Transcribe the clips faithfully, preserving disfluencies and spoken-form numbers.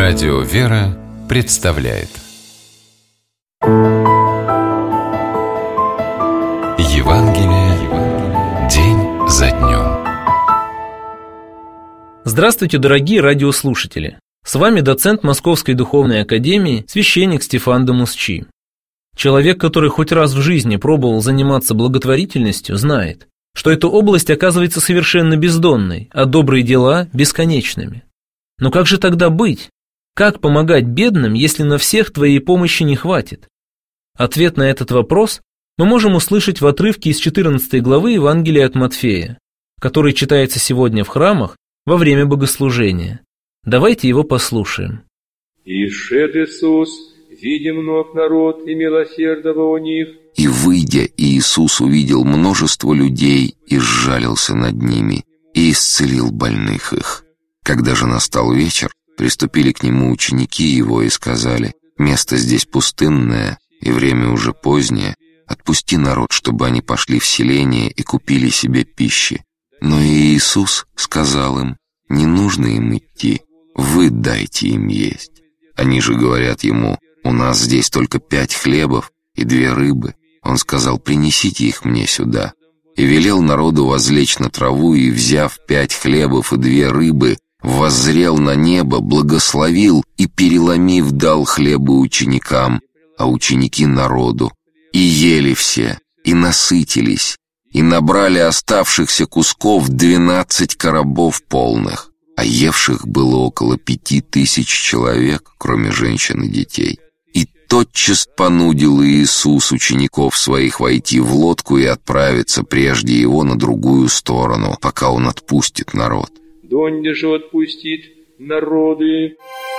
Радио «Вера» представляет Евангелие день за днем. Здравствуйте, дорогие радиослушатели! С вами доцент Московской духовной академии, священник Стефан Дамусчи. Человек, который хоть раз в жизни пробовал заниматься благотворительностью, знает, что эта область оказывается совершенно бездонной, а добрые дела – бесконечными. Но как же тогда быть? Как помогать бедным, если на всех твоей помощи не хватит? Ответ на этот вопрос мы можем услышать в отрывке из четырнадцатой главы Евангелия от Матфея, который читается сегодня в храмах во время богослужения. Давайте его послушаем. «И шед Иисус, видя мног народ, и милосердного у них». И, выйдя, Иисус увидел множество людей и сжалился над ними, и исцелил больных их. Когда же настал вечер, приступили к нему ученики его и сказали: «Место здесь пустынное, и время уже позднее. Отпусти народ, чтобы они пошли в селение и купили себе пищи». Но и Иисус сказал им: «Не нужно им идти, вы дайте им есть». Они же говорят ему: «У нас здесь только пять хлебов и две рыбы». Он сказал: «Принесите их мне сюда». И велел народу возлечь на траву, и, взяв пять хлебов и две рыбы, воззрел на небо, благословил и, переломив, дал хлебы ученикам, а ученики народу. И ели все, и насытились, и набрали оставшихся кусков двенадцать коробов полных, а евших было около пяти тысяч человек, кроме женщин и детей. И тотчас понудил Иисус учеников своих войти в лодку и отправиться прежде его на другую сторону, пока он отпустит народ. «Донде же отпустит народы».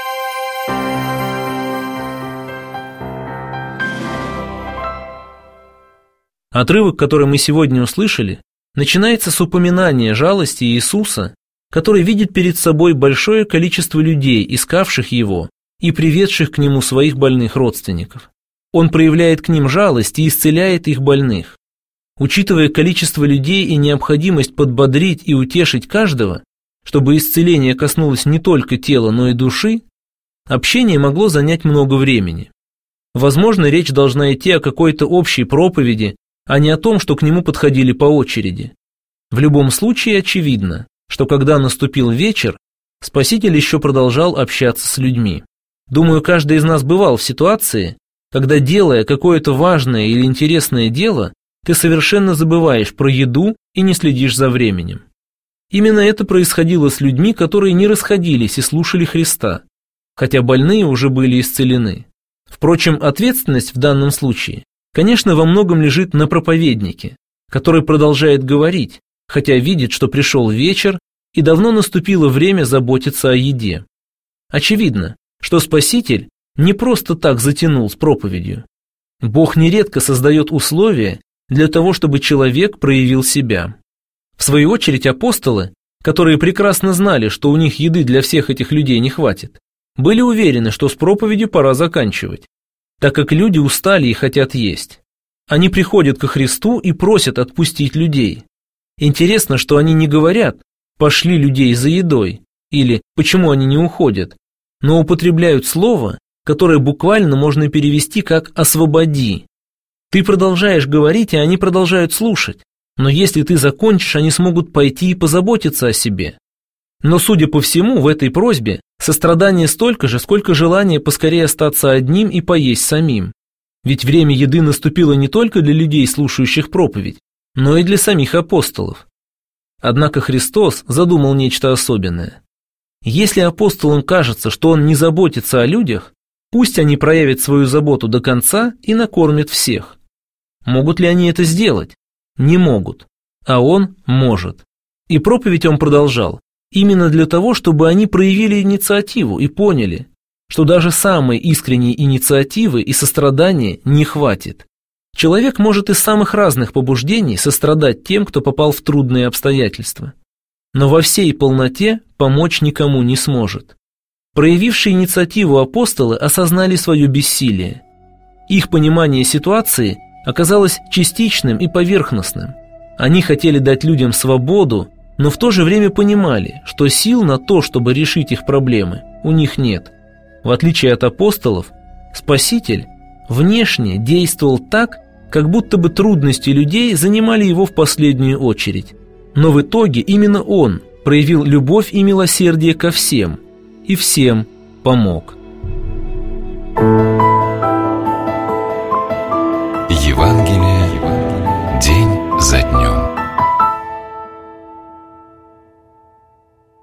Отрывок, который мы сегодня услышали, начинается с упоминания жалости Иисуса, который видит перед собой большое количество людей, искавших Его и приведших к Нему своих больных родственников. Он проявляет к ним жалость и исцеляет их больных. Учитывая количество людей и необходимость подбодрить и утешить каждого, чтобы исцеление коснулось не только тела, но и души, общение могло занять много времени. Возможно, речь должна идти о какой-то общей проповеди, а не о том, что к нему подходили по очереди. В любом случае очевидно, что когда наступил вечер, Спаситель еще продолжал общаться с людьми. Думаю, каждый из нас бывал в ситуации, когда, делая какое-то важное или интересное дело, ты совершенно забываешь про еду и не следишь за временем. Именно это происходило с людьми, которые не расходились и слушали Христа, хотя больные уже были исцелены. Впрочем, ответственность в данном случае, конечно, во многом лежит на проповеднике, который продолжает говорить, хотя видит, что пришел вечер и давно наступило время заботиться о еде. Очевидно, что Спаситель не просто так затянул с проповедью. Бог нередко создает условия для того, чтобы человек проявил себя. В свою очередь апостолы, которые прекрасно знали, что у них еды для всех этих людей не хватит, были уверены, что с проповедью пора заканчивать, так как люди устали и хотят есть. Они приходят ко Христу и просят отпустить людей. Интересно, что они не говорят «пошли людей за едой» или «почему они не уходят», но употребляют слово, которое буквально можно перевести как «освободи». Ты продолжаешь говорить, и они продолжают слушать. Но если ты закончишь, они смогут пойти и позаботиться о себе. Но, судя по всему, в этой просьбе сострадание столько же, сколько желание поскорее остаться одним и поесть самим. Ведь время еды наступило не только для людей, слушающих проповедь, но и для самих апостолов. Однако Христос задумал нечто особенное. Если апостолам кажется, что Он не заботится о людях, пусть они проявят свою заботу до конца и накормят всех. Могут ли они это сделать? Не могут, а Он может. И проповедь Он продолжал именно для того, чтобы они проявили инициативу и поняли, что даже самой искренней инициативы и сострадания не хватит. Человек может из самых разных побуждений сострадать тем, кто попал в трудные обстоятельства, но во всей полноте помочь никому не сможет. Проявившие инициативу апостолы осознали свое бессилие. Их понимание ситуации оказалось частичным и поверхностным. Они хотели дать людям свободу, но в то же время понимали, что сил на то, чтобы решить их проблемы, у них нет. В отличие от апостолов, Спаситель внешне действовал так, как будто бы трудности людей занимали его в последнюю очередь. Но в итоге именно он проявил любовь и милосердие ко всем, и всем помог. Евангелие